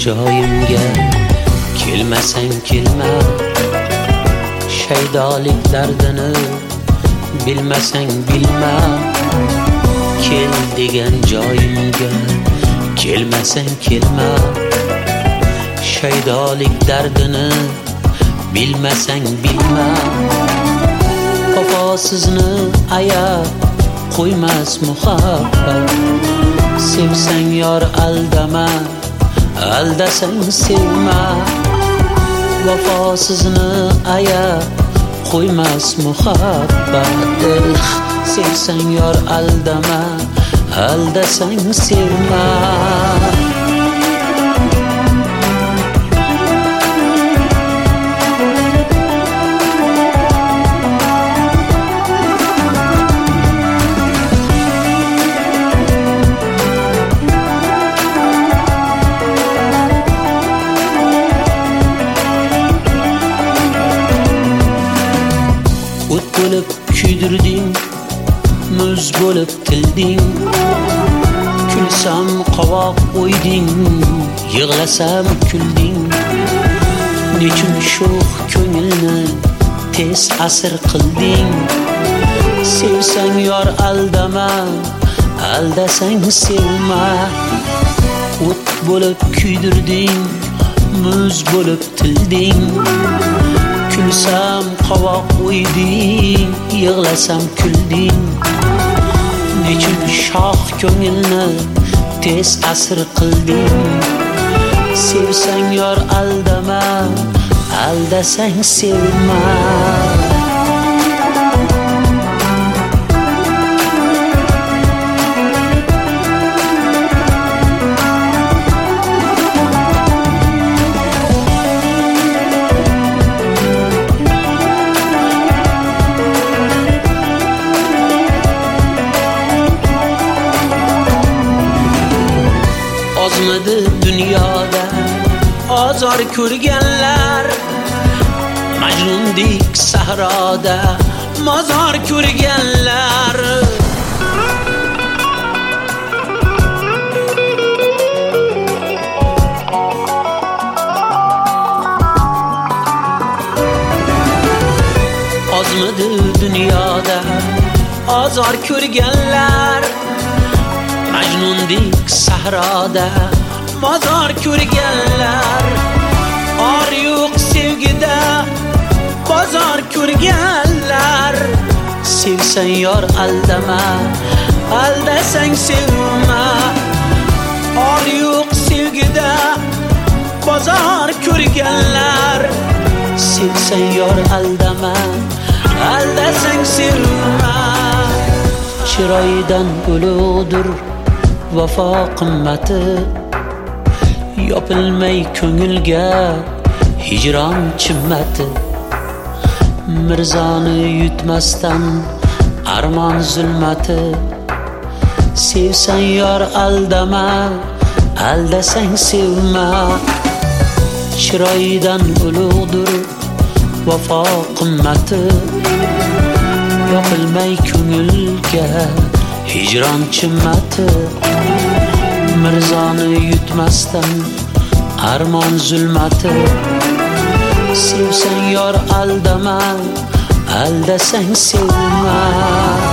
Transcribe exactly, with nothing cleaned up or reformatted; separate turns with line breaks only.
joyimga kelmasang kelma, shaydolik dardini bilmasang bilma. Kel degan joyimga kelmasang kelma, shaydolik dardini bilmasang bilma. Vafosizni ayab qo'ymas muhabbat, sevsang yor aldama, aldasang sevma. Vafosizni ayab qo'ymas muhabbat, sevsang yor aldama, aldasang sevma. O't bo'lib kuydirding, muz bo'lib tilding. Kulsam qovoq o'yding, yig'lasam kulding. Nechun sho'x ko'ngilni tez asir qilding? Sevsang yor aldama, aldasang sevma. O't bo'lib kuydirding, muz bo'lib tilding. Kulsam qovoq o'yding, yig'lasam kulding. Nechun shoh ko'ngilni tez asir qilding? Sevsang yor aldama, aldasang sevma. Ozmidi dunyoda azor ko'rganlar, Majnundek sahroda mozor ko'rganlar. Ozmidi dunyoda azor ko'rganlar, Majnundek sahroda mozor ko'rganlar. Or yo'q sevgida bozor ko'rganlar. Sevsang yor aldama, aldasang sevma. Or yo'q sevgida bozor ko'rganlar. Sevsang yor aldama, aldasang sevma. Chiroyidan ulug'dir vafo qimmati, yopilmay ko'ngilga hijron chimmati. Mirzoni yutmasdan armon zulmati, sevsang yor aldama, aldasang sevma. Chiroyidan ulug'dir vafo qimmati, yopilmay ko'ngilga hijron chimmati. Mirzoni yutmasdan armon zulmati, sevsang yor aldama, aldasang sevma.